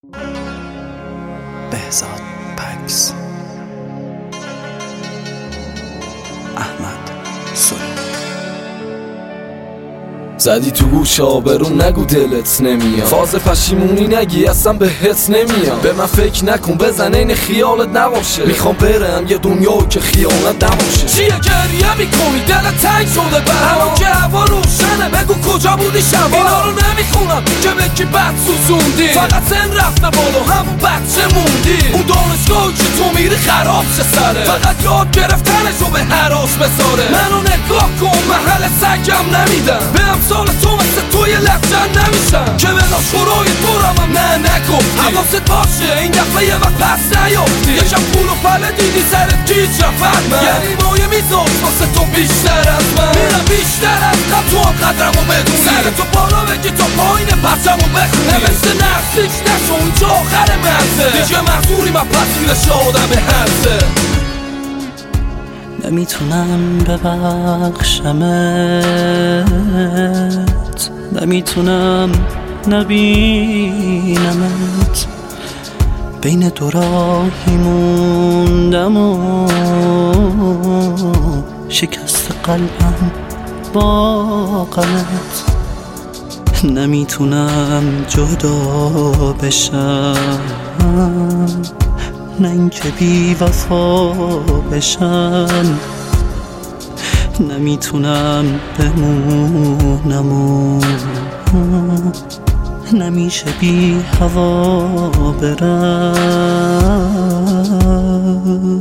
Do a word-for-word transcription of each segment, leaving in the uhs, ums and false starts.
بهزاد پکس، احمد سلیمی. زدی تو گوش آبرون نگو دلت نمیاد، فاز پشیمونی نگی اصلا بهت نمیاد. به من فکر نکن بزن این خیالت نباشه، میخوام برم یه دنیا که خیانت نباشه. چیه گریه میکنی دلت تنگ شده برام که هوا روشنه، بگو کجا بودی شبا. اینا رو نمیخونم که بگی بد سوزوندی، فقط سن رفته بالا همون بچه موندی. اون دانشگاه که تو میری خراب شه سره، فقط یاد گرفتنشو به هراس بذاره. منو نگاه کن محل سگم نمیدم، به امثال تو مثل توی لفظن نمیشم که به ناشورای تو رو هم نه نگفتی. حواست باشه این دفعه یه وقت پس نیافتی، یکم پول و پله دیدی سرت گیج رفت من، یعنی مایه میذاش واسه تو بیشتر از من. میرم بیشتر از قبل تو هم قدرمو بدونی، سر تو بالا بگی تا پایین پرچمو بخونی. نوشته نفسیش نشو اونجا آخر مرزه، دیگه محضوری من پسیرش آدم هرزه. نمیتونم ببخشمت، نمیتونم نبینمت، بین دو راهی موندم و شکست قلبم با غلط. نمیتونم جدا بشم، نه اینکه بی وفا بشم. نمیتونم بمونم و نمیشه بی هوا برم.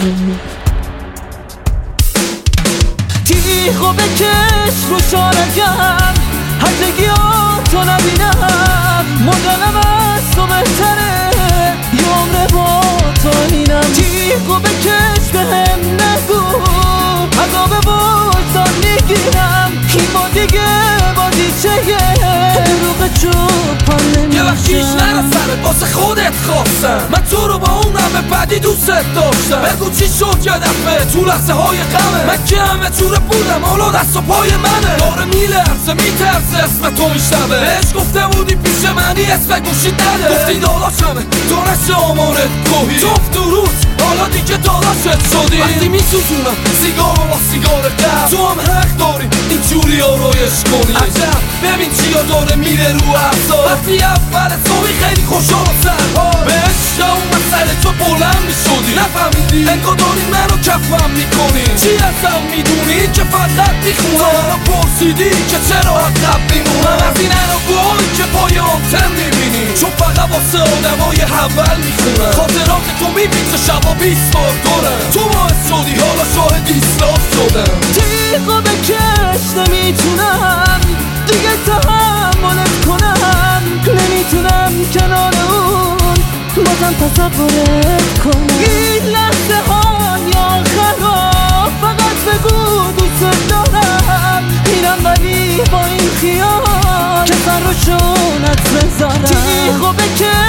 تیغو بکش رو شانگم، هرچگیاتو نبینم. مدلم از تو بهتره یه عمره با تو اینم. تیغو بکش به هم نگو، عذاب وجدان میگیرم. این با دیگه بازی چیه روغ چوبان نمیشم. یه وقت کیش نره سرت واسه خودت خواستم، من تو رو با اون همه بدی دوستت داشتم. بگو چی شد یه دفعه تو لحظه های غمه، من که همه جوره بودم حالا دست و پای منه. داره میلرزه میترسه اسم تو میشنوه، بهش گفته بودی پیش منی اسم گوشید نده. گفتی داداشمه دانش آمارت کوهی، جفت درود حالا دیگه داداشت شدی. وقتی میسوزونم سیگارو با سیگار قبل، تو هم حق داری اینجوری آرایش کنی. عجب ببین چیا داره میره رو اعصاب، وقتی اول صبحی خیلی خوشحال سرحال بهش اون مسئله تو بلند میشدی. نفهمیدی انگار داری منو کفم میکنی. چی ازم میدونی که فقط میخونم، منو پرسیدی که چرا عقب میمونم از این انوگوهایی که پای آنتن میبینی، چون فقط واسه آدمای اول میخونم. خاطرات تو میبینی شبا بیست بار دارم، تو باعث شدی حالا شاهد دیسلاک شدم. تیغو بکش نمیتونم دیگه تحملت کنم، نمیتونم کنار اون بازم تصورت کنم. این لحظه های آخرها فقط بگو دوست دارم، میرم ولی با این خیال که سر رو شونت بذارم. تیغو بکش